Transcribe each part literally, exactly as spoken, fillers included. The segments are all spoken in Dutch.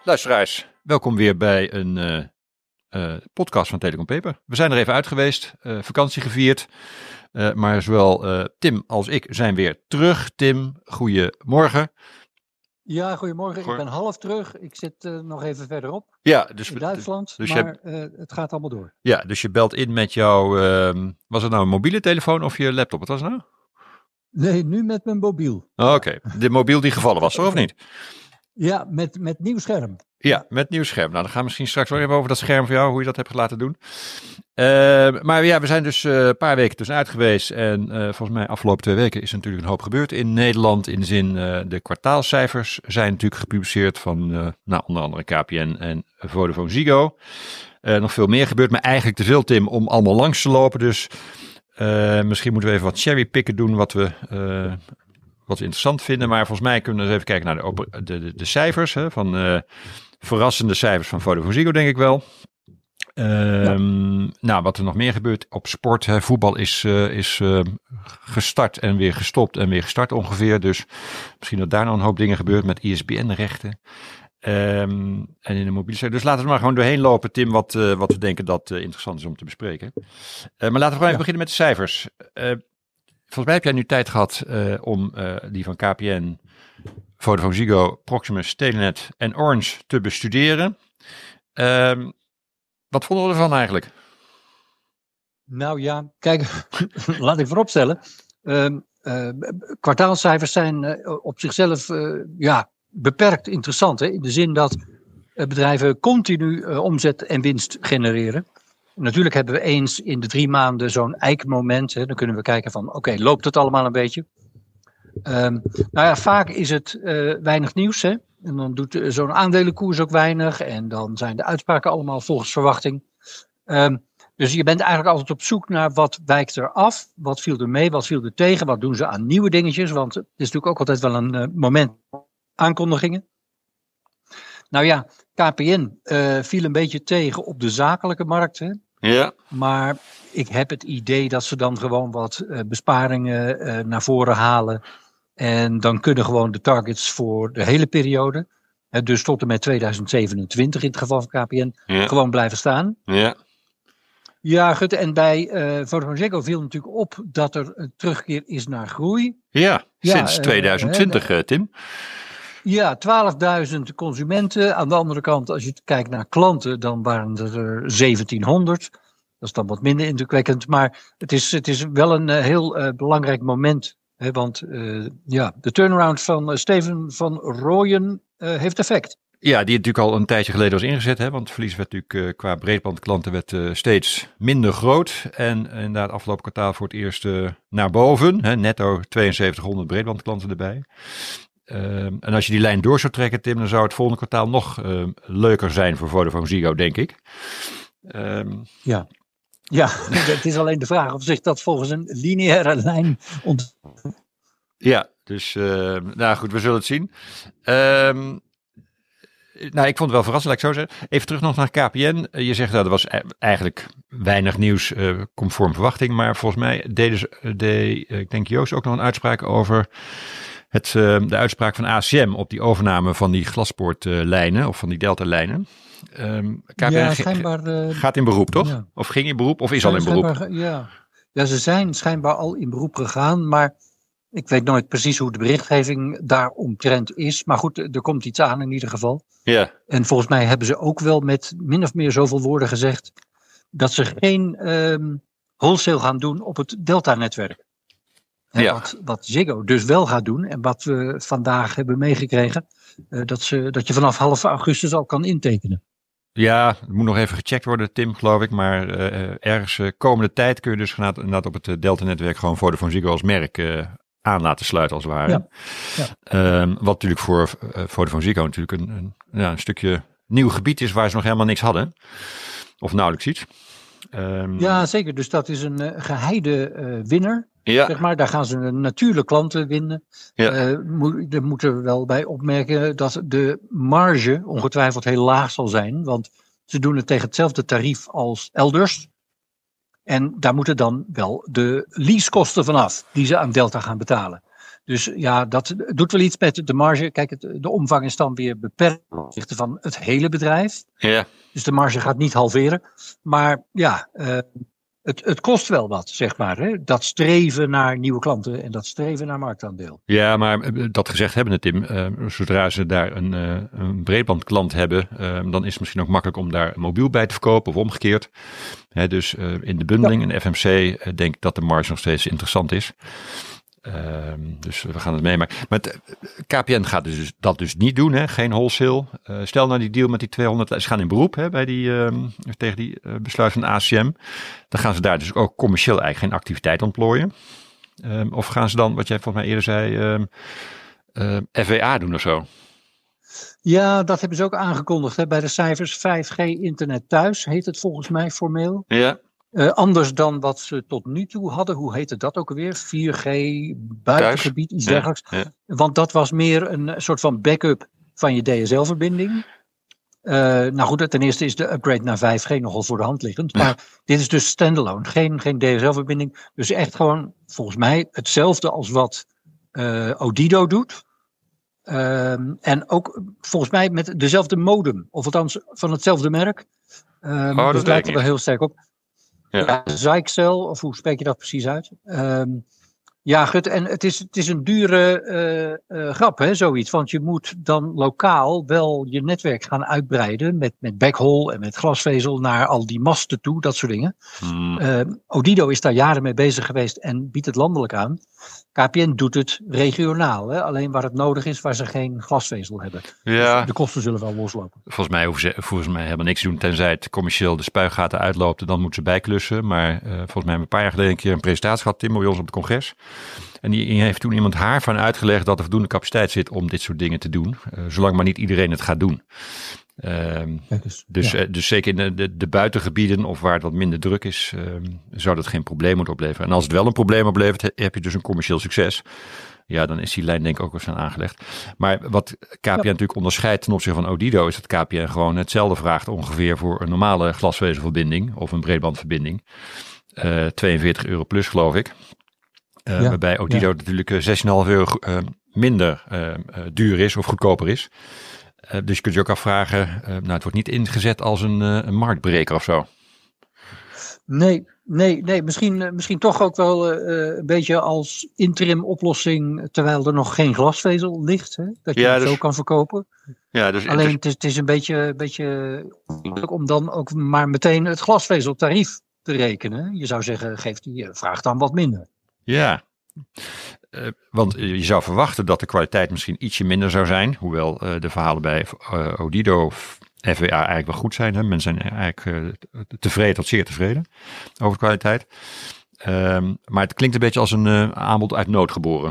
Luisteraars, welkom weer bij een uh, uh, podcast van Telecom Paper. We zijn er even uit geweest, uh, vakantie gevierd, uh, maar zowel uh, Tim als ik zijn weer terug. Tim, goedemorgen. Ja, goedemorgen. Goor... Ik ben half terug. Ik zit uh, nog even verderop ja, dus, in Duitsland, dus maar je... uh, het gaat allemaal door. Ja, dus je belt in met jouw, uh, was het nou een mobiele telefoon of je laptop? Wat was het nou? Nee, nu met mijn mobiel. Oh, Oké, okay. De mobiel die gevallen was, of niet? Ja, met, met nieuw scherm. Ja, met nieuw scherm. Nou, dan gaan we misschien straks wel even over dat scherm voor jou, hoe je dat hebt laten doen. Uh, maar ja, we zijn dus uh, een paar weken tussenuit geweest. En uh, volgens mij afgelopen twee weken is er natuurlijk een hoop gebeurd in Nederland. In de zin, uh, de kwartaalcijfers zijn natuurlijk gepubliceerd van uh, nou, onder andere K P N en VodafoneZiggo. Uh, nog veel meer gebeurt, maar eigenlijk te veel, Tim, om allemaal langs te lopen. Dus uh, misschien moeten we even wat cherrypicken doen wat we... Uh, Wat we interessant vinden, maar volgens mij kunnen we eens even kijken naar de, de, de, de cijfers. Hè, van uh, verrassende cijfers van VodafoneZiggo, denk ik wel. Um, ja. Nou, wat er nog meer gebeurt op sport. Hè, voetbal is, uh, is uh, gestart en weer gestopt en weer gestart ongeveer. Dus misschien dat daar nog een hoop dingen gebeurt met I S B N-rechten. Um, en in de mobiele sector. Dus laten we maar gewoon doorheen lopen, Tim, wat, uh, wat we denken dat uh, interessant is om te bespreken. Uh, maar laten we gewoon even ja. beginnen met de cijfers. Uh, Volgens mij heb jij nu tijd gehad uh, om uh, die van K P N, VodafoneZiggo, Proximus, Telenet en Orange te bestuderen. Um, wat vonden we ervan eigenlijk? Nou ja, kijk, laat ik vooropstellen. Uh, uh, kwartaalcijfers zijn uh, op zichzelf uh, ja, beperkt interessant. Hè? In de zin dat uh, bedrijven continu uh, omzet en winst genereren. Natuurlijk hebben we eens in de drie maanden zo'n eikmoment. Hè. Dan kunnen we kijken van, oké, okay, loopt het allemaal een beetje? Um, nou ja, vaak is het uh, weinig nieuws. Hè. En dan doet uh, zo'n aandelenkoers ook weinig. En dan zijn de uitspraken allemaal volgens verwachting. Um, dus je bent eigenlijk altijd op zoek naar wat wijkt er af. Wat viel er mee, wat viel er tegen? Wat doen ze aan nieuwe dingetjes? Want het is natuurlijk ook altijd wel een uh, moment aankondigingen. Nou ja, K P N uh, viel een beetje tegen op de zakelijke markt. Hè. Ja. Maar ik heb het idee dat ze dan gewoon wat uh, besparingen uh, naar voren halen. En dan kunnen gewoon de targets voor de hele periode, uh, dus tot en met tweeduizend zevenentwintig in het geval van K P N, ja. gewoon blijven staan. Ja. Ja, goed. En bij uh, VodafoneZiggo viel natuurlijk op dat er een terugkeer is naar groei. Ja, ja sinds uh, tweeduizend twintig, uh, Tim. Ja, twaalfduizend consumenten. Aan de andere kant, als je kijkt naar klanten, dan waren er zeventienhonderd. Dat is dan wat minder indrukwekkend. Maar het is, het is wel een uh, heel uh, belangrijk moment. Hè, want uh, ja, de turnaround van uh, Steven van Rooyen uh, heeft effect. Ja, die natuurlijk al een tijdje geleden was ingezet. Hè, want het verlies werd natuurlijk uh, qua breedbandklanten werd, uh, steeds minder groot. En inderdaad afgelopen kwartaal voor het eerst uh, naar boven. Hè, netto tweeënzeventighonderd breedbandklanten erbij. Uh, en als je die lijn door zou trekken, Tim, dan zou het volgende kwartaal nog uh, leuker zijn voor VodafoneZiggo, denk ik. Um, ja. ja, het is alleen de vraag of zich dat volgens een lineaire lijn ontwikkelt. Ja, dus uh, nou goed, we zullen het zien. Um, nou, ik vond het wel verrassend, laat ik zo zeggen. Even terug nog naar K P N. Je zegt dat er was eigenlijk weinig nieuws uh, conform verwachting, maar volgens mij deden ze, deed, uh, ik denk Joost ook nog een uitspraak over... Het, uh, de uitspraak van A C M op die overname van die glaspoortlijnen uh, of van die delta-lijnen. Um, K P N ja, schijnbaar, uh, gaat in beroep, toch? Ja. Of ging in beroep of is ja, al in beroep? Ja. ja, ze zijn schijnbaar al in beroep gegaan, maar ik weet nooit precies hoe de berichtgeving daaromtrent is. Maar goed, er komt iets aan in ieder geval. Ja. En volgens mij hebben ze ook wel met min of meer zoveel woorden gezegd dat ze geen um, wholesale gaan doen op het Delta-netwerk. He, ja. wat, wat Ziggo dus wel gaat doen en wat we vandaag hebben meegekregen, uh, dat, ze, dat je vanaf half augustus al kan intekenen. Ja, het moet nog even gecheckt worden, Tim, geloof ik. Maar uh, ergens uh, komende tijd kun je dus inderdaad op het uh, Delta-netwerk gewoon VodafoneZiggo als merk uh, aan laten sluiten, als het ware. Ja. Ja. Um, wat natuurlijk voor uh, VodafoneZiggo natuurlijk een, een, ja, een stukje nieuw gebied is waar ze nog helemaal niks hadden. Of nauwelijks iets. Um, ja, zeker. Dus dat is een uh, geheide uh, winner. Ja. Zeg maar, daar gaan ze natuurlijk klanten winnen. Ja. Uh, moet, er moeten we wel bij opmerken dat de marge ongetwijfeld heel laag zal zijn. Want ze doen het tegen hetzelfde tarief als elders. En daar moeten dan wel de leasekosten vanaf die ze aan Delta gaan betalen. Dus ja, dat doet wel iets met de marge. Kijk, het, de omvang is dan weer beperkt ten opzichte van het hele bedrijf. Ja. Dus de marge gaat niet halveren. Maar ja, uh, het, het kost wel wat, zeg maar. Hè? Dat streven naar nieuwe klanten en dat streven naar marktaandeel. Ja, maar dat gezegd hebbende, Tim, uh, zodra ze daar een, uh, een breedbandklant hebben, uh, dan is het misschien ook makkelijk om daar mobiel bij te verkopen of omgekeerd. Hè, dus uh, in de bundeling, ja. En F M C, uh, denk ik dat de marge nog steeds interessant is. Uh, dus we gaan het meemaken. Maar het, K P N gaat dus dat dus niet doen, hè? Geen wholesale. Uh, stel nou die deal met die tweehonderd, ze gaan in beroep, hè, bij die, uh, tegen die uh, besluit van A C M. Dan gaan ze daar dus ook commercieel eigenlijk geen activiteit ontplooien. Um, of gaan ze dan, wat jij volgens mij eerder zei, um, uh, F W A doen of zo? Ja, dat hebben ze ook aangekondigd, hè, bij de cijfers. vijf G internet thuis heet het volgens mij formeel. Ja. Uh, anders dan wat ze tot nu toe hadden. Hoe heette dat ook alweer? vier G buitengebied, iets dergelijks. Ja, ja. Want dat was meer een soort van backup van je D S L-verbinding. Uh, nou goed, ten eerste is de upgrade naar vijf G nogal voor de hand liggend. Maar ja. Dit is dus standalone. Geen, geen D S L-verbinding. Dus echt gewoon, volgens mij, hetzelfde als wat uh, Odido doet. Uh, en ook volgens mij met dezelfde modem. Of althans van hetzelfde merk. Uh, oh, dat lijkt er wel heel sterk op. Ja. Ja, Zyxel, of hoe spreek je dat precies uit? Um, ja, goed, en het is, het is een dure uh, uh, grap, hè, zoiets. Want je moet dan lokaal wel je netwerk gaan uitbreiden met, met backhaul en met glasvezel naar al die masten toe, dat soort dingen. Hmm. Uh, Odido is daar jaren mee bezig geweest en biedt het landelijk aan. K P N doet het regionaal, hè? Alleen waar het nodig is, waar ze geen glasvezel hebben. Ja. Dus de kosten zullen wel loslopen. Volgens mij hoeven ze volgens mij helemaal niks te doen, tenzij het commercieel de spuigaten uitloopt, dan moeten ze bijklussen. Maar uh, volgens mij hebben we een paar jaar geleden een keer een presentatie gehad, Tim, bij ons op het congres. En die heeft toen iemand haar van uitgelegd dat er voldoende capaciteit zit om dit soort dingen te doen. Uh, zolang maar niet iedereen het gaat doen. Um, dus, dus, ja. uh, dus zeker in de, de, de buitengebieden of waar het wat minder druk is, um, zou dat geen probleem moeten opleveren. En als het wel een probleem oplevert, heb je dus een commercieel succes. Ja, dan is die lijn denk ik ook wel snel aangelegd. Maar wat K P N ja. natuurlijk onderscheidt ten opzichte van Odido, is dat K P N gewoon hetzelfde vraagt ongeveer voor een normale glasvezelverbinding of een breedbandverbinding. Uh, tweeënveertig euro plus geloof ik. Uh, ja. Waarbij Odido ja. natuurlijk zestien komma vijf euro uh, minder uh, uh, duur is of goedkoper is. Uh, dus je kunt je ook afvragen, uh, nou het wordt niet ingezet als een, uh, een marktbreker of zo. Nee, nee, nee. Misschien, uh, misschien toch ook wel uh, een beetje als interim oplossing, terwijl er nog geen glasvezel ligt, hè, dat je ja, het dus, zo kan verkopen. Ja, dus, Alleen dus, het, is, het is een beetje, beetje om dan ook maar meteen het glasvezeltarief te rekenen. Je zou zeggen, geef die vraag dan wat minder. Ja, uh, want je zou verwachten dat de kwaliteit misschien ietsje minder zou zijn. Hoewel uh, de verhalen bij uh, Odido of F W A eigenlijk wel goed zijn. Hè? Mensen zijn eigenlijk uh, tevreden tot zeer tevreden over de kwaliteit. Um, maar het klinkt een beetje als een uh, aanbod uit nood geboren.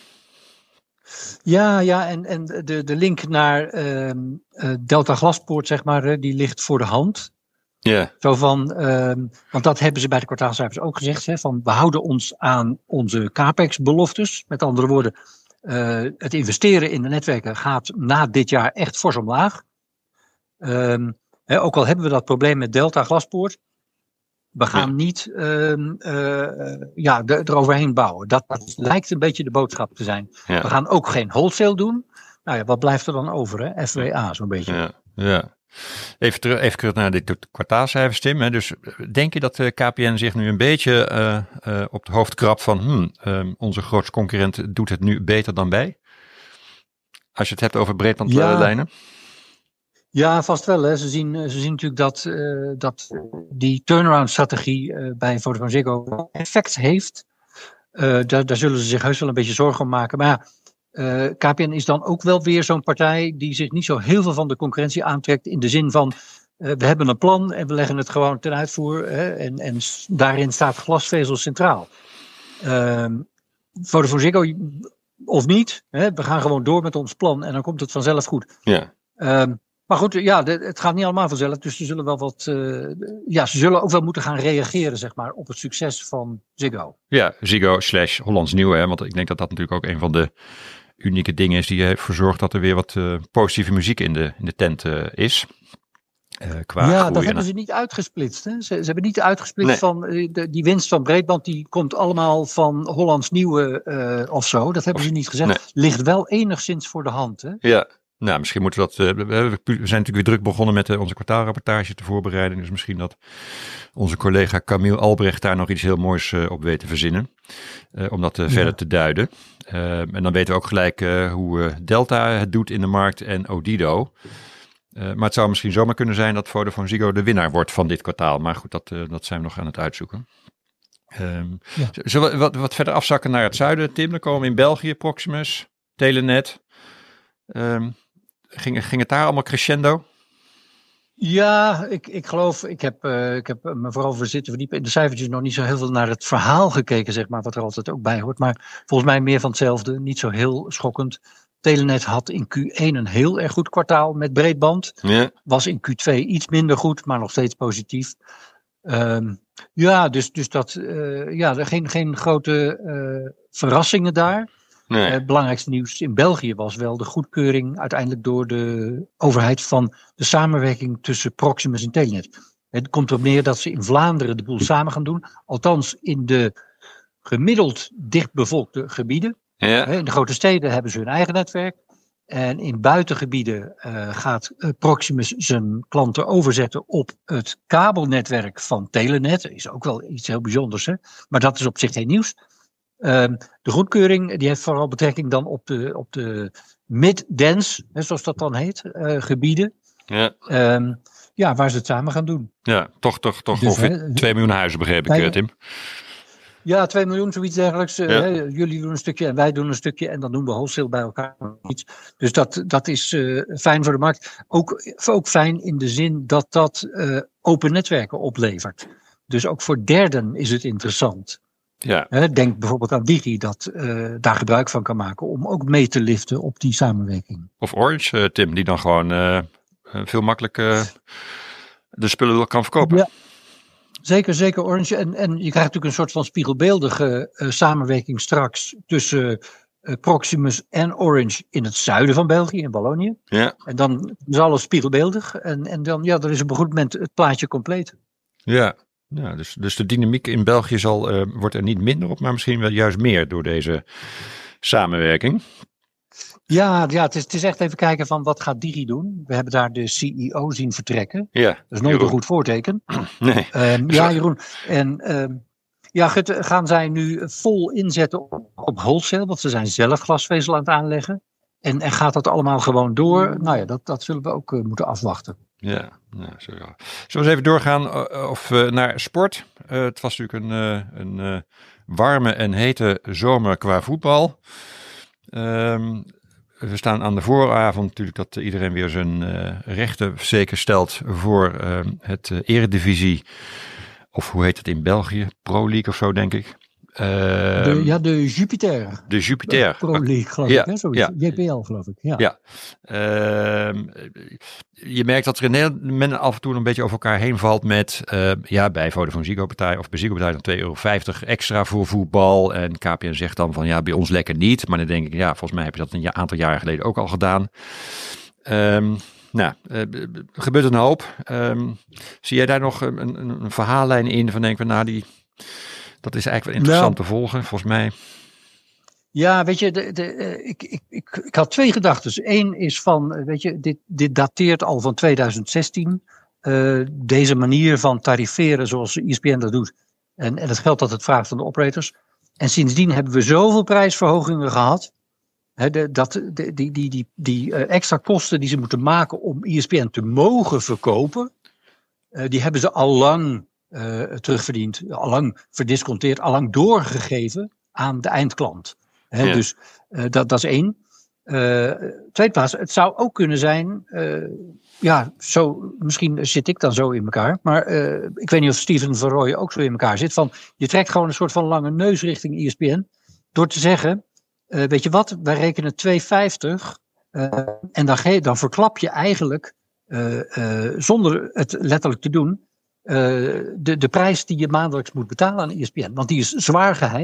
Ja, ja, en, en de, de link naar uh, uh, Delta Glaspoort, zeg maar, die ligt voor de hand. Ja. Yeah. Zo van, um, want dat hebben ze bij de kwartaalcijfers ook gezegd, hè, van we houden ons aan onze capex-beloftes. Met andere woorden, uh, het investeren in de netwerken gaat na dit jaar echt fors omlaag. Um, hè, ook al hebben we dat probleem met Delta Glaspoort, we gaan ja. niet uh, uh, ja, de, eroverheen bouwen. Dat, dat lijkt een beetje de boodschap te zijn. Ja. We gaan ook geen wholesale doen. Nou ja, wat blijft er dan over? Hè? F W A zo'n beetje. Ja, ja. Even terug, even terug naar de kwartaalcijfers, Tim. Hè. Dus denk je dat de K P N zich nu een beetje uh, uh, op het hoofd krabt van hmm, uh, onze grootste concurrent doet het nu beter dan wij? Als je het hebt over breedbandlijnen. Ja. Ja, vast wel. Hè. Ze zien, ze zien natuurlijk dat, uh, dat die turnaround strategie uh, bij VodafoneZiggo effect heeft. Uh, daar, daar zullen ze zich heus wel een beetje zorgen om maken. Maar ja, Uh, K P N is dan ook wel weer zo'n partij die zich niet zo heel veel van de concurrentie aantrekt. In de zin van, uh, we hebben een plan en we leggen het gewoon ten uitvoer. Hè, en, en daarin staat glasvezel centraal. Uh, VodafoneZiggo of niet, hè, we gaan gewoon door met ons plan en dan komt het vanzelf goed. Ja. Uh, maar goed, ja, de, het gaat niet allemaal vanzelf. Dus ze zullen wel wat, uh, ja, ze zullen ook wel moeten gaan reageren, zeg maar, op het succes van Ziggo. Ja, Ziggo slash Hollands Nieuwe, hè, want ik denk dat dat natuurlijk ook een van de unieke dingen is die heeft verzorgd dat er weer wat uh, positieve muziek in de, in de tent uh, is. Uh, qua ja, groei. dat hebben ze niet uitgesplitst. Hè? Ze, ze hebben niet uitgesplitst nee. van uh, de, die winst van breedband. Die komt allemaal van Hollands Nieuwe uh, of zo. Dat hebben of, ze niet gezegd. Nee. Ligt wel enigszins voor de hand. Hè? Ja, nou misschien moeten we dat. Uh, we zijn natuurlijk weer druk begonnen met uh, onze kwartaalrapportage te voorbereiden. Dus misschien dat onze collega Camille Albrecht daar nog iets heel moois uh, op weet te verzinnen. Uh, om dat uh, ja. verder te duiden. Uh, en dan weten we ook gelijk uh, hoe uh, Delta het doet in de markt en Odido. Uh, maar het zou misschien zomaar kunnen zijn dat VodafoneZiggo de winnaar wordt van dit kwartaal. Maar goed, dat, uh, dat zijn we nog aan het uitzoeken. Um, ja. Zullen we wat, wat verder afzakken naar het zuiden, Tim? Dan komen we in België, Proximus, Telenet. Um, ging, ging het daar allemaal crescendo? Ja, ik, ik geloof, ik heb, uh, ik heb me vooral voor zitten verdiepen in de cijfertjes, nog niet zo heel veel naar het verhaal gekeken, zeg maar, wat er altijd ook bij hoort. Maar volgens mij meer van hetzelfde, niet zo heel schokkend. Telenet had in Q één een heel erg goed kwartaal met breedband. Ja. Was in Q twee iets minder goed, maar nog steeds positief. Um, ja, dus, dus dat, uh, ja, er geen, geen grote uh, verrassingen daar. Nee. Het uh, belangrijkste nieuws in België was wel de goedkeuring uiteindelijk door de overheid van de samenwerking tussen Proximus en Telenet. Het komt erop neer dat ze in Vlaanderen de boel samen gaan doen. Althans in de gemiddeld dichtbevolkte gebieden. Ja. In de grote steden hebben ze hun eigen netwerk. En in buitengebieden uh, gaat uh, Proximus zijn klanten overzetten op het kabelnetwerk van Telenet. Dat is ook wel iets heel bijzonders, hè? Maar dat is op zich geen nieuws. Uh, de goedkeuring die heeft vooral betrekking dan op de, op de mid-dense, hè, zoals dat dan heet, uh, gebieden. Ja. Um, ja, waar ze het samen gaan doen. Ja, toch, toch, toch dus, ongeveer twee miljoen huizen, begreep ik, uh, Tim. Ja, twee miljoen, zoiets dergelijks. Ja. Hè, jullie doen een stukje en wij doen een stukje en dan doen we wholesale bij elkaar iets. Dus dat, dat is uh, fijn voor de markt. Ook, ook fijn in de zin dat dat uh, open netwerken oplevert. Dus ook voor derden is het interessant. Ja. Hè, denk bijvoorbeeld aan Digi, dat uh, daar gebruik van kan maken om ook mee te liften op die samenwerking. Of Orange, uh, Tim, die dan gewoon uh, veel makkelijker uh, de spullen kan verkopen. Ja. Zeker, zeker Orange. En, en je krijgt natuurlijk een soort van spiegelbeeldige uh, samenwerking straks tussen uh, Proximus en Orange in het zuiden van België, in Wallonië. Ja. En dan is alles spiegelbeeldig. En, en dan, ja, dan is op een goed moment het plaatje compleet. Ja, ja dus, dus de dynamiek in België zal, uh, wordt er niet minder op, maar misschien wel juist meer door deze samenwerking. Ja, ja het, is, het is echt even kijken van wat gaat Digi doen. We hebben daar de C E O zien vertrekken. Ja, dat is nooit Jeroen. Een goed voorteken. Nee. Um, ja, Jeroen. En um, ja, gaan zij nu vol inzetten op, op wholesale, want ze zijn zelf glasvezel aan het aanleggen. En, en gaat dat allemaal gewoon door? Nou ja, dat, dat zullen we ook uh, moeten afwachten. Ja, nou, zo, ja. Zullen we eens even doorgaan uh, of, uh, naar sport? Uh, het was natuurlijk een, uh, een uh, warme en hete zomer qua voetbal. Um, We staan aan de vooravond natuurlijk dat iedereen weer zijn uh, rechten zeker stelt voor uh, het uh, eredivisie. Of hoe heet het in België? Pro League of zo, denk ik. Uh, de, ja, de Jupiter. De Jupiter. Pro League, geloof ja, ik. Hè? Zoiets. Ja. J P L, geloof ik. Ja. ja. Uh, je merkt dat er in Nederland men af en toe een beetje over elkaar heen valt met, uh, ja, bij VodafoneZiggo partij of bij Ziggo partij dan twee euro vijftig extra voor voetbal. En K P N zegt dan van, ja, bij ons lekker niet. Maar dan denk ik, ja, volgens mij heb je dat een aantal jaren geleden ook al gedaan. Um, Nou, er uh, gebeurt een hoop. Um, zie jij daar nog een, een, een verhaallijn in van denken we, nou, die, dat is eigenlijk wel interessant nou, te volgen, volgens mij. Ja, weet je, de, de, uh, ik, ik, ik, ik had twee gedachten. Eén is van, weet je, dit, dit dateert al van twintig zestien. Uh, deze manier van tariferen zoals E S P N dat doet. En, en het geld dat het vraagt van de operators. En sindsdien hebben we zoveel prijsverhogingen gehad. He, de, dat, de, die die, die, die uh, extra kosten die ze moeten maken om E S P N te mogen verkopen. Uh, die hebben ze al lang uh, terugverdiend. Al lang verdisconteerd. Al lang doorgegeven aan de eindklant. He, ja. Dus uh, dat, dat is één. Uh, tweede plaats, het zou ook kunnen zijn. Uh, ja, zo, misschien zit ik dan zo in elkaar. Maar uh, ik weet niet of Steven van Rooyen ook zo in elkaar zit. Van, je trekt gewoon een soort van lange neus richting E S P N. Door te zeggen, uh, weet je wat, wij rekenen twee vijftig. Uh, en dan, ge- dan verklap je eigenlijk, uh, uh, zonder het letterlijk te doen, uh, de, de prijs die je maandelijks moet betalen aan E S P N. Want die is zwaar geheim.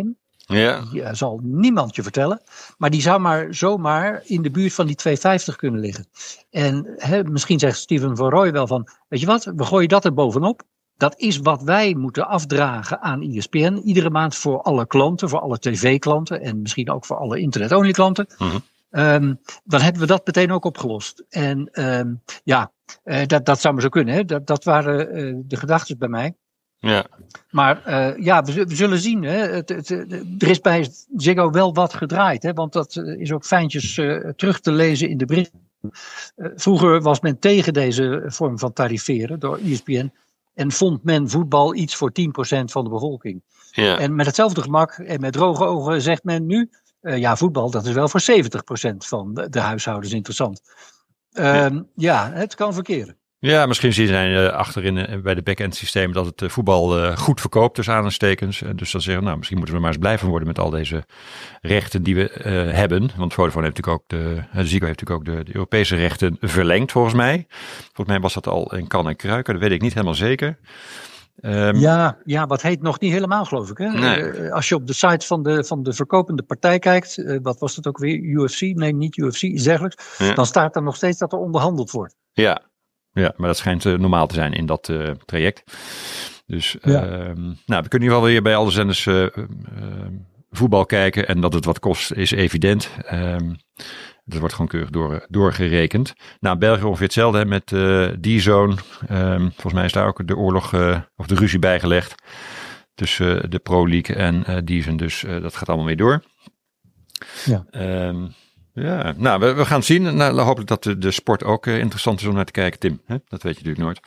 Ja. Die uh, zal niemand je vertellen. Maar die zou maar zomaar in de buurt van die twee vijftig kunnen liggen. En he, misschien zegt Steven van Rooij wel van, weet je wat, we gooien dat er bovenop. Dat is wat wij moeten afdragen aan E S P N. Iedere maand voor alle klanten, voor alle tv-klanten. En misschien ook voor alle internet-only klanten. Mm-hmm. Um, dan hebben we dat meteen ook opgelost. En um, ja, uh, dat, dat zou maar zo kunnen. Hè? Dat, dat waren uh, de gedachten bij mij. Ja. Maar uh, ja, we, we zullen zien. Hè? Het, het, het, er is bij Ziggo wel wat gedraaid. Hè? Want dat is ook fijntjes uh, terug te lezen in de berichten. Uh, vroeger was men tegen deze vorm van tariveren door E S P N. En vond men voetbal iets voor tien procent van de bevolking. Ja. En met hetzelfde gemak en met droge ogen zegt men nu... Uh, ja, voetbal, dat is wel voor zeventig procent van de, de huishoudens interessant. Uh, ja. ja, het kan verkeren. Ja, misschien zien zij uh, achterin uh, bij de back-end systeem dat het uh, voetbal uh, goed verkoopt tussen aanhalingstekens. Uh, dus dan zeggen nou, misschien moeten we maar eens blijven worden met al deze rechten die we uh, hebben. Want Vodafone heeft natuurlijk ook de, uh, Ziggo heeft natuurlijk ook de, de Europese rechten verlengd volgens mij. Volgens mij was dat al in kan en kruiken, dat weet ik niet helemaal zeker. Um, ja, ja, wat heet nog niet helemaal, geloof ik. Hè? Nee. Uh, als je op de site van de, van de verkopende partij kijkt, uh, wat was dat ook weer? U F C? Nee, niet U F C, iets dergelijks. Ja. Dan staat er nog steeds dat er onderhandeld wordt. Ja, ja, maar dat schijnt uh, normaal te zijn in dat uh, traject. Dus ja. uh, nou, we kunnen hier wel weer bij alle zenders uh, uh, voetbal kijken. En dat het wat kost is evident. Um, Dat wordt gewoon keurig door, doorgerekend. Nou, België ongeveer hetzelfde hè, met uh, D-Zone. Um, volgens mij is daar ook de oorlog uh, of de ruzie bijgelegd. Tussen uh, de Pro League en uh, D-Zone. Dus uh, dat gaat allemaal weer door. Ja. Um, ja, nou, we, we gaan het zien. Nou, hopelijk dat de, de sport ook uh, interessant is om naar te kijken, Tim. Hè? Dat weet je natuurlijk nooit.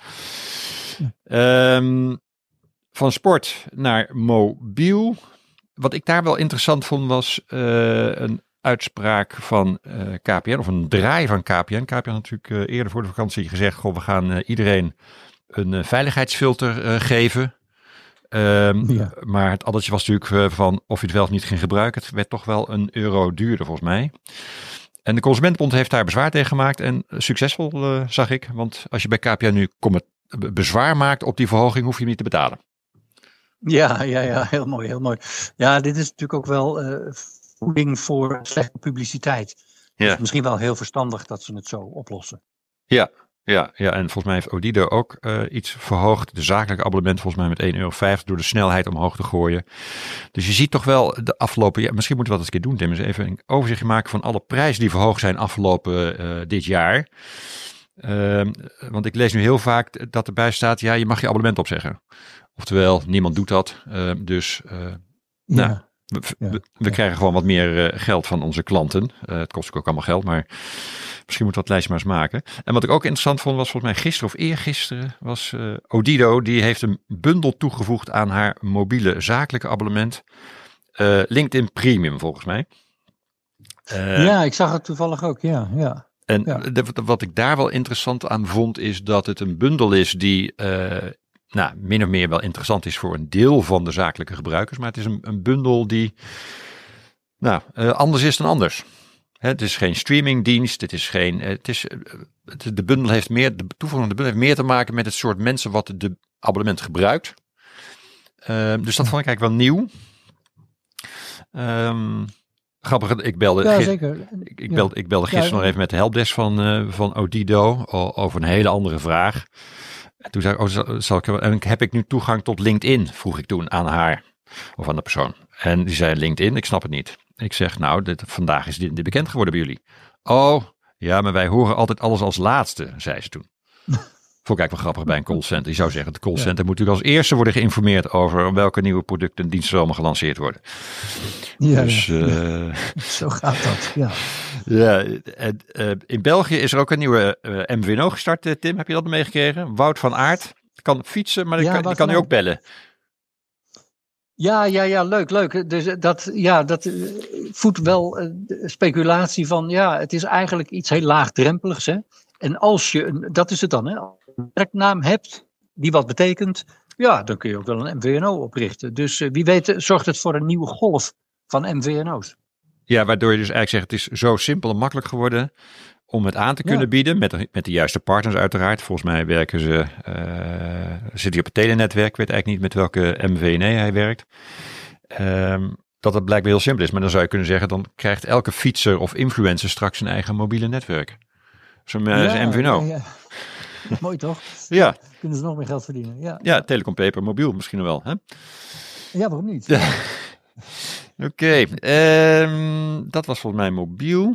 Ja. Um, van sport naar mobiel. Wat ik daar wel interessant vond was uh, een uitspraak van uh, K P N, of een draai van K P N. K P N had natuurlijk uh, eerder voor de vakantie gezegd, goh, we gaan uh, iedereen een uh, veiligheidsfilter uh, geven. Um, ja. Maar het addertje was natuurlijk uh, van of je het wel of niet ging gebruiken. Het werd toch wel een euro duurder volgens mij. En de Consumentenbond heeft daar bezwaar tegen gemaakt en succesvol uh, zag ik. Want als je bij K P N nu comment, bezwaar maakt op die verhoging, hoef je hem niet te betalen. Ja, ja, ja, heel mooi, heel mooi. Ja, dit is natuurlijk ook wel uh, voeding voor slechte publiciteit. Ja. Dus misschien wel heel verstandig dat ze het zo oplossen. Ja, ja, ja. En volgens mij heeft Odido ook uh, iets verhoogd. De zakelijke abonnement volgens mij met één euro vijftig door de snelheid omhoog te gooien. Dus je ziet toch wel de afgelopen jaar, misschien moeten we dat eens een keer doen, Tim, eens even een overzichtje maken van alle prijzen die verhoogd zijn afgelopen uh, dit jaar. Uh, want ik lees nu heel vaak dat erbij staat, ja, je mag je abonnement opzeggen. Oftewel, niemand doet dat. Uh, dus, uh, ja. nou, we, we, we ja. krijgen gewoon wat meer uh, geld van onze klanten. Uh, het kost ook allemaal geld, maar misschien moeten we dat lijstje maar eens maken. En wat ik ook interessant vond, was volgens mij gisteren of eergisteren, was uh, Odido, die heeft een bundel toegevoegd aan haar mobiele zakelijke abonnement. Uh, LinkedIn Premium, volgens mij. Uh, ja, ik zag het toevallig ook, ja, ja. En ja. de, wat ik daar wel interessant aan vond, is dat het een bundel is die uh, nou, min of meer wel interessant is voor een deel van de zakelijke gebruikers. Maar het is een, een bundel die nou, uh, anders is dan anders. Hè, het is geen streamingdienst, het is geen. Het is, het, de bundel heeft meer, de toevoeging van de bundel heeft meer te maken met het soort mensen wat de abonnement gebruikt. Uh, dus dat vond ik eigenlijk wel nieuw. Um, Grappig, ik belde, ja, gister, zeker. ik, ik belde, ik belde gisteren ja, nog even met de helpdesk van, uh, van Odido over een hele andere vraag. En toen zei ik, oh, zal ik, en heb ik nu toegang tot LinkedIn? Vroeg ik toen aan haar of aan de persoon. En die zei LinkedIn, ik snap het niet. Ik zeg, nou, dit, vandaag is dit, dit bekend geworden bij jullie. Oh, ja, maar wij horen altijd alles als laatste, zei ze toen. Vond ik eigenlijk wel grappig bij een callcenter. Je zou zeggen, het callcenter ja. moet natuurlijk als eerste worden geïnformeerd over welke nieuwe producten en diensten allemaal gelanceerd worden. Ja, dus, ja. Uh, zo gaat dat, ja. ja en, uh, in België is er ook een nieuwe uh, M V N O gestart, uh, Tim. Heb je dat meegekregen? Wout van Aert kan fietsen, maar ja, die kan, die kan nu ook bellen. Ja, ja, ja, leuk, leuk. Dus dat, ja, dat uh, voedt wel uh, speculatie van, ja, het is eigenlijk iets heel laagdrempeligs, hè. En als je, dat is het dan, hè, als je een werknaam hebt die wat betekent, ja, dan kun je ook wel een M V N O oprichten. Dus uh, wie weet zorgt het voor een nieuwe golf van M V N O's. Ja, waardoor je dus eigenlijk zegt, het is zo simpel en makkelijk geworden om het aan te kunnen ja. bieden, met de, met de juiste partners uiteraard. Volgens mij werken ze, uh, zit hij op het telenetwerk, ik weet eigenlijk niet met welke M V N E hij werkt. Um, dat het blijkbaar heel simpel is. Maar dan zou je kunnen zeggen, dan krijgt elke fietser of influencer straks zijn eigen mobiele netwerk. Zo'n uh, ja, M V N O. Ja, ja. Mooi toch? Ja. Kunnen ze nog meer geld verdienen. Ja, ja Telecom Paper, mobiel misschien nog wel. Hè? Ja, waarom niet? Ja. Oké, okay, um, dat was volgens mij mobiel.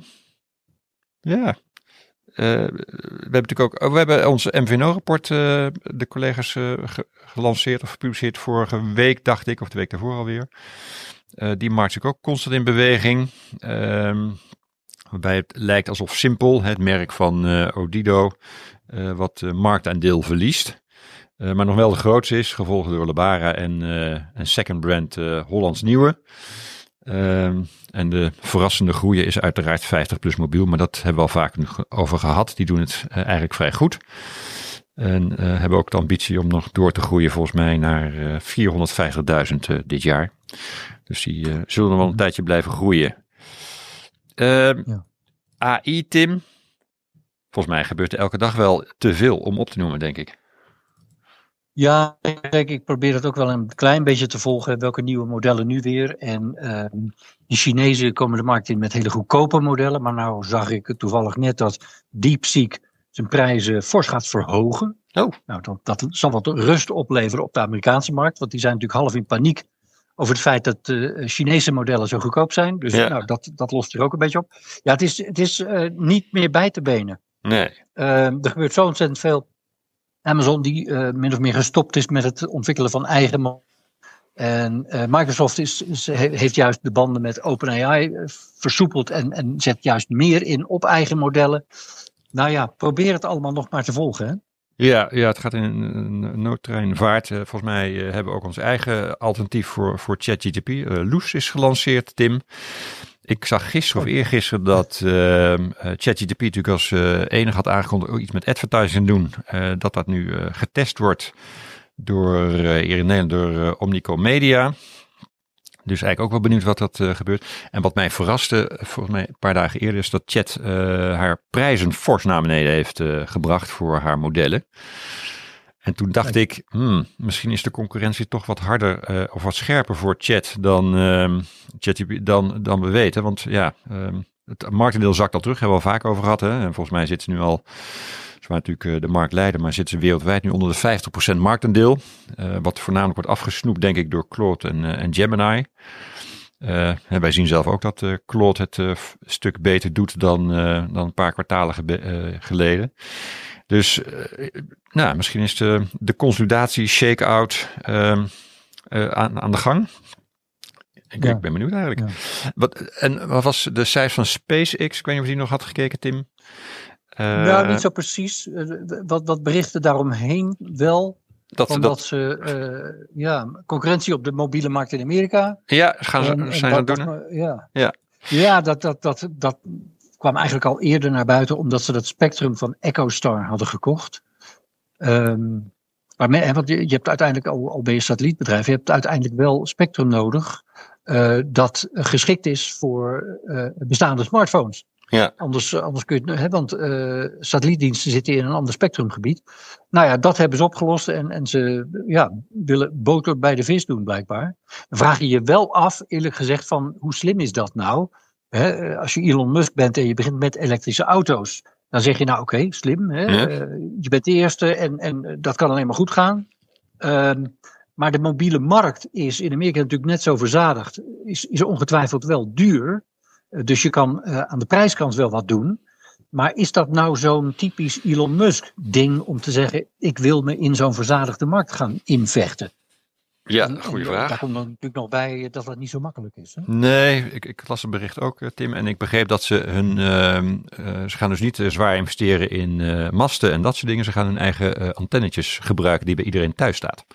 Ja. Uh, we hebben natuurlijk ook, oh, we hebben ons M V N O-rapport, uh, de collega's uh, ge- gelanceerd of gepubliceerd vorige week, dacht ik, of de week daarvoor alweer. Uh, die markt is ook constant in beweging. Um, waarbij het lijkt alsof Simpel, het merk van uh, Odido, uh, wat uh, marktaandeel verliest. Uh, maar nog wel de grootste is, gevolgd door Lebara en uh, een second brand uh, Hollands Nieuwe. Um, en de verrassende groei is uiteraard vijftig plus mobiel, maar dat hebben we al vaak over gehad. Die doen het uh, eigenlijk vrij goed. En uh, hebben ook de ambitie om nog door te groeien volgens mij naar uh, vierhonderdvijftigduizend uh, dit jaar. Dus die uh, zullen nog wel een tijdje blijven groeien. Uh, ja. A I, Tim. Volgens mij gebeurt er elke dag wel te veel om op te noemen, denk ik. Ja, kijk, ik probeer het ook wel een klein beetje te volgen. Welke nieuwe modellen nu weer. En uh, de Chinezen komen de markt in met hele goedkope modellen. Maar nou zag ik toevallig net dat DeepSeek zijn prijzen fors gaat verhogen. Oh. Nou, dat, dat zal wat rust opleveren op de Amerikaanse markt. Want die zijn natuurlijk half in paniek over het feit dat uh, Chinese modellen zo goedkoop zijn. Dus ja. nou, dat, dat lost er ook een beetje op. Ja, het is, het is uh, niet meer bij te benen. Nee. Uh, er gebeurt zo ontzettend veel. Amazon die uh, min of meer gestopt is met het ontwikkelen van eigen modellen. En uh, Microsoft is, is, heeft juist de banden met OpenAI versoepeld en, en zet juist meer in op eigen modellen. Nou ja, probeer het allemaal nog maar te volgen. Hè? Ja, ja, het gaat in een noodtrein vaart. Uh, volgens mij uh, hebben we ook ons eigen alternatief voor, voor ChatGPT. Uh, Loes is gelanceerd, Tim. Ik zag gisteren of eergisteren dat uh, ChatGPT natuurlijk als uh, enige had aangekondigd ook iets met advertising doen. Uh, dat dat nu uh, getest wordt door uh, hier in Nederland door uh, Omnico Media. Dus eigenlijk ook wel benieuwd wat dat uh, gebeurt. En wat mij verraste, volgens mij een paar dagen eerder, is dat Chat uh, haar prijzen fors naar beneden heeft uh, gebracht voor haar modellen. En toen dacht ik, hmm, misschien is de concurrentie toch wat harder uh, of wat scherper voor Chat dan, uh, Chat dan, dan we weten. Want ja, uh, het marktendeel zakt al terug, hebben we al vaak over gehad. Hè? En volgens mij zitten ze nu al, ze waren natuurlijk uh, de marktleider, maar zitten ze wereldwijd nu onder de vijftig procent marktendeel. Uh, wat voornamelijk wordt afgesnoept, denk ik, door Claude en, uh, en Gemini. Uh, en wij zien zelf ook dat uh, Claude het uh, stuk beter doet dan, uh, dan een paar kwartalen gebe- uh, geleden. Dus uh, nou, misschien is de, de consolidatie, shake-out uh, uh, aan, aan de gang. Ik, ja. ik ben benieuwd eigenlijk. Ja. Wat, en wat was de cijfers van SpaceX? Ik weet niet of je die nog had gekeken, Tim. Uh, nou, niet zo precies. Uh, wat, wat berichten daaromheen wel. Dat, omdat dat, ze uh, ja, concurrentie op de mobiele markt in Amerika. Ja, gaan ze, en, zijn en dat, dat doen. Dat, ja, ja. ja dat, dat, dat, dat kwam eigenlijk al eerder naar buiten, omdat ze dat spectrum van EchoStar hadden gekocht. Um, maar men, want je, je hebt uiteindelijk, al, al ben je satellietbedrijf, je hebt uiteindelijk wel spectrum nodig uh, dat geschikt is voor uh, bestaande smartphones. Ja. Anders, anders kun je het, hè, want uh, satellietdiensten zitten in een ander spectrumgebied. Nou ja, dat hebben ze opgelost en, en ze ja, willen boter bij de vis doen blijkbaar. Dan vraag je je wel af, eerlijk gezegd, van hoe slim is dat nou? Hè, als je Elon Musk bent en je begint met elektrische auto's, dan zeg je nou oké, okay, slim. Hè? Ja. Uh, je bent de eerste en, en dat kan alleen maar goed gaan. Uh, maar de mobiele markt is in Amerika natuurlijk net zo verzadigd. Is, is ongetwijfeld wel duur. Dus je kan uh, aan de prijskant wel wat doen. Maar is dat nou zo'n typisch Elon Musk ding om te zeggen, ik wil me in zo'n verzadigde markt gaan invechten? Ja, goede vraag. Daar komt dan natuurlijk nog bij dat dat niet zo makkelijk is. Hè? Nee, ik, ik las een bericht ook, Tim. En ik begreep dat ze hun, uh, uh, ze gaan dus niet uh, zwaar investeren in uh, masten en dat soort dingen. Ze gaan hun eigen uh, antennetjes gebruiken die bij iedereen thuis staat.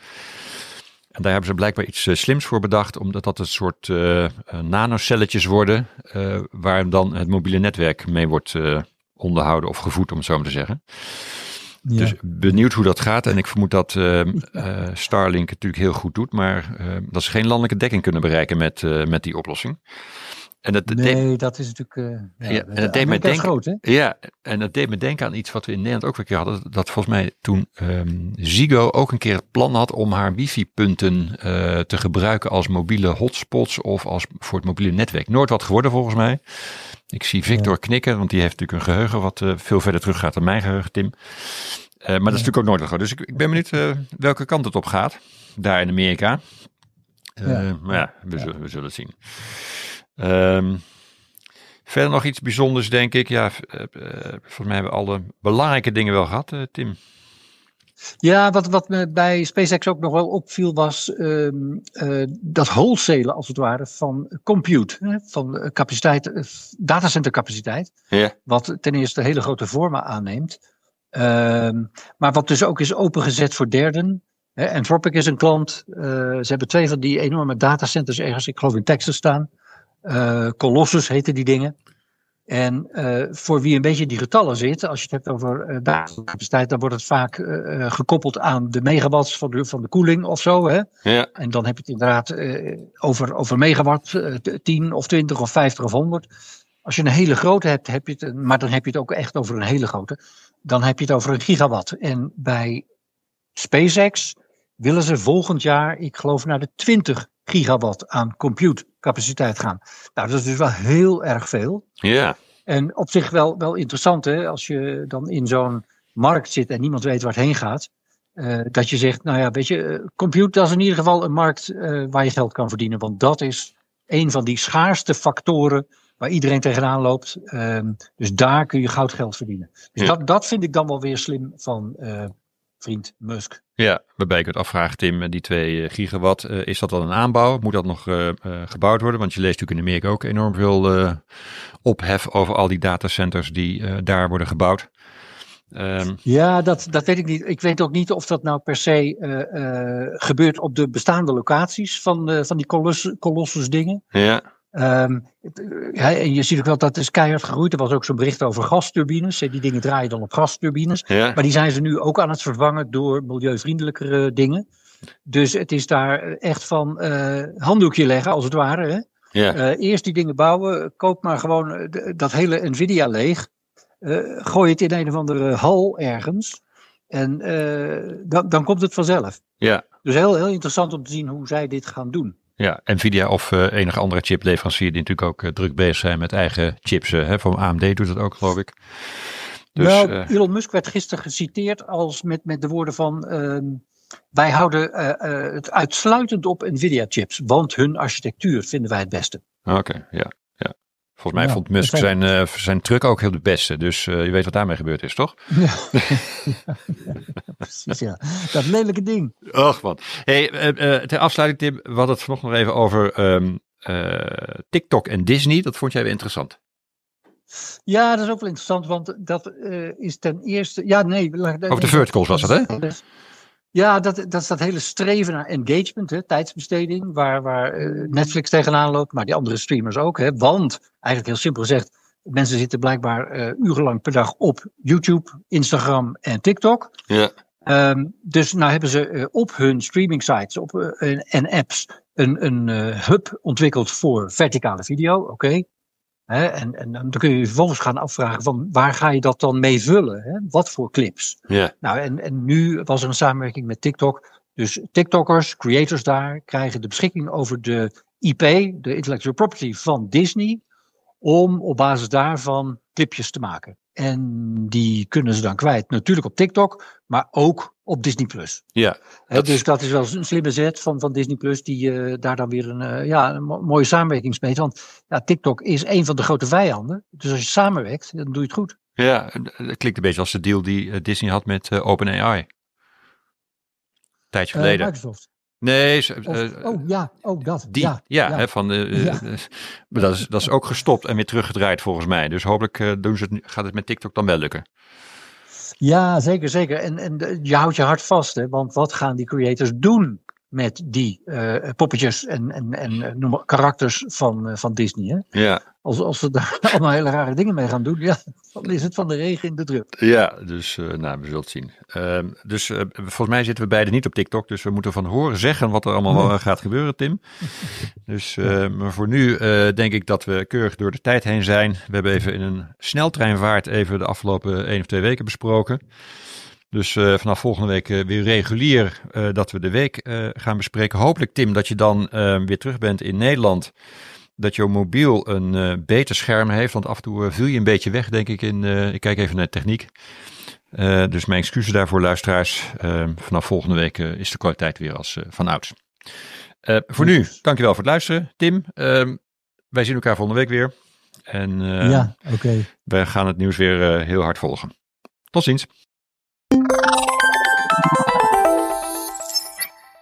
En daar hebben ze blijkbaar iets uh, slims voor bedacht, omdat dat een soort uh, uh, nanocelletjes worden, uh, waar dan het mobiele netwerk mee wordt uh, onderhouden of gevoed, om het zo maar te zeggen. Ja. Dus benieuwd hoe dat gaat. En ik vermoed dat uh, uh, Starlink het natuurlijk heel goed doet, maar uh, dat ze geen landelijke dekking kunnen bereiken met, uh, met die oplossing. En dat, nee, deed, dat is natuurlijk... Uh, ja, ja, en dat deed mij denken, groot, hè? ja, en dat deed me denken aan iets wat we in Nederland ook een keer hadden. Dat volgens mij toen um, Ziggo ook een keer het plan had om haar wifi-punten uh, te gebruiken als mobiele hotspots of als voor het mobiele netwerk. Nooit wat geworden volgens mij. Ik zie Victor ja. knikken, want die heeft natuurlijk een geheugen wat uh, veel verder terug gaat dan mijn geheugen, Tim. Uh, maar ja. dat is natuurlijk ook nooit wat geworden. Dus ik, ik ben benieuwd uh, welke kant het op gaat, daar in Amerika. Uh, ja. Maar ja, we, ja. Zullen, we zullen het zien. Um, verder nog iets bijzonders, denk ik. Ja, uh, uh, volgens mij hebben we alle belangrijke dingen wel gehad, uh, Tim. Ja, wat, wat me bij SpaceX ook nog wel opviel was um, uh, dat wholesale, als het ware, van compute, hè, van capaciteit, uh, datacentercapaciteit. Ja. Wat ten eerste hele grote vormen aanneemt. Um, maar wat dus ook is opengezet voor derden. Hè. Anthropic is een klant. Uh, ze hebben twee van die enorme datacenters ergens, ik geloof in Texas staan. Uh, Colossus heten die dingen. En uh, voor wie een beetje die getallen zit, als je het hebt over uh, datacapaciteit, dan wordt het vaak uh, gekoppeld aan de megawatts van de, van de koeling of zo. Hè? Ja. En dan heb je het inderdaad uh, over, over megawatt, uh, tien of twintig of vijftig of honderd. Als je een hele grote hebt, heb je het, maar dan heb je het ook echt over een hele grote, dan heb je het over een gigawatt. En bij SpaceX willen ze volgend jaar, ik geloof, naar de twintig gigawatt aan compute capaciteit gaan. Nou, dat is dus wel heel erg veel. Ja. En op zich wel, wel interessant, hè, als je dan in zo'n markt zit en niemand weet waar het heen gaat. Uh, dat je zegt, nou ja, weet je, compute, dat is in ieder geval een markt uh, waar je geld kan verdienen. Want dat is een van die schaarste factoren waar iedereen tegenaan loopt. Um, dus daar kun je goudgeld verdienen. Dus ja. dat, dat vind ik dan wel weer slim van uh, vriend Musk. Ja, waarbij ik het afvraag, Tim, die twee gigawatt, uh, is dat dan een aanbouw? Moet dat nog uh, uh, gebouwd worden? Want je leest natuurlijk in Amerika ook enorm veel uh, ophef over al die datacenters die uh, daar worden gebouwd. Um, ja, dat, dat weet ik niet. Ik weet ook niet of dat nou per se uh, uh, gebeurt op de bestaande locaties van, uh, van die Colossus, Colossus dingen. Ja. Um, ja, en je ziet ook wel dat is keihard gegroeid. Er was ook zo'n bericht over gasturbines. Die dingen draaien dan op gasturbines. Ja. Maar die zijn ze nu ook aan het vervangen door milieuvriendelijkere dingen. Dus het is daar echt van uh, handdoekje leggen, als het ware. Hè? Ja. Uh, eerst die dingen bouwen. Koop maar gewoon uh, dat hele Nvidia leeg. Uh, gooi het in een of andere hal ergens. En uh, dan, dan komt het vanzelf. Ja. Dus heel, heel interessant om te zien hoe zij dit gaan doen. Ja, Nvidia of uh, enige andere chipleverancier die natuurlijk ook uh, druk bezig zijn met eigen chips. Uh, hè, van A M D doet dat ook, geloof ik. Dus, nou, uh, Elon Musk werd gisteren geciteerd als met, met de woorden van... Uh, wij houden uh, uh, het uitsluitend op Nvidia chips, want hun architectuur vinden wij het beste. Oké, okay, ja, ja. Volgens mij ja, vond Musk zijn, uh, zijn truck ook heel het beste. Dus uh, je weet wat daarmee gebeurd is, toch? Ja, ja precies, ja. Dat lelijke ding. Och, man. Hey, uh, uh, ter afsluiting, Tim, we hadden het vanochtend nog even over um, uh, TikTok en Disney. Dat vond jij weer interessant. Ja, dat is ook wel interessant, want dat uh, is ten eerste... Ja, nee. Over de verticals was dat, hè? Ja, dat, dat is dat hele streven naar engagement, hè, tijdsbesteding, waar, waar uh, Netflix tegenaan loopt, maar die andere streamers ook. Hè, want, eigenlijk heel simpel gezegd, mensen zitten blijkbaar uh, urenlang per dag op YouTube, Instagram en TikTok. Ja. Um, dus nou hebben ze uh, op hun streaming sites op, uh, en apps een, een uh, hub ontwikkeld voor verticale video. Oké. Okay. Hè, en, en dan kun je je vervolgens gaan afvragen van waar ga je dat dan mee vullen? Hè? Wat voor clips? Ja. Nou, en, en nu was er een samenwerking met TikTok. Dus TikTokkers, creators daar, krijgen de beschikking over de I P, de intellectual property van Disney, om op basis daarvan clipjes te maken. En die kunnen ze dan kwijt, natuurlijk op TikTok, maar ook op Disney plus. Ja, dat dus is... dat is wel een slimme zet van, van Disney plus, die uh, daar dan weer een, uh, ja, een mo- mooie samenwerking mee. Want ja, TikTok is een van de grote vijanden. Dus als je samenwerkt, dan doe je het goed. Ja, het klinkt een beetje als de deal die uh, Disney had met uh, OpenAI. Een tijdje geleden. Uh, Microsoft. Nee, uh, of, oh ja, oh dat. Die, ja, ja, ja. Hè, van de, uh, ja. Uh, maar dat is, dat is ook gestopt en weer teruggedraaid volgens mij. Dus hopelijk uh, doen ze het nu, gaat het met TikTok dan wel lukken. Ja, zeker, zeker. En, en je houdt je hart vast, hè, want wat gaan die creators doen met die uh, poppetjes en, en, en noem maar, karakters van, uh, van Disney. Hè? Ja. Als, als we daar allemaal hele rare dingen mee gaan doen, ja, dan is het van de regen in de drup. Ja, dus uh, nou, we zullen het zien. Uh, dus uh, volgens mij zitten we beiden niet op TikTok, dus we moeten van horen zeggen wat er allemaal nee. gaat gebeuren, Tim. Dus, uh, maar voor nu uh, denk ik dat we keurig door de tijd heen zijn. We hebben even in een sneltreinvaart even de afgelopen één of twee weken besproken. Dus uh, vanaf volgende week uh, weer regulier uh, dat we de week uh, gaan bespreken. Hopelijk, Tim, dat je dan uh, weer terug bent in Nederland. Dat jouw mobiel een uh, beter scherm heeft. Want af en toe uh, viel je een beetje weg, denk ik. In, uh, ik kijk even naar de techniek. Uh, dus mijn excuses daarvoor, luisteraars. Uh, vanaf volgende week uh, is de kwaliteit weer als uh, van ouds. Uh, voor nu, dankjewel voor het luisteren, Tim. Uh, wij zien elkaar volgende week weer. En uh, ja, oké. Okay. wij gaan het nieuws weer uh, heel hard volgen. Tot ziens.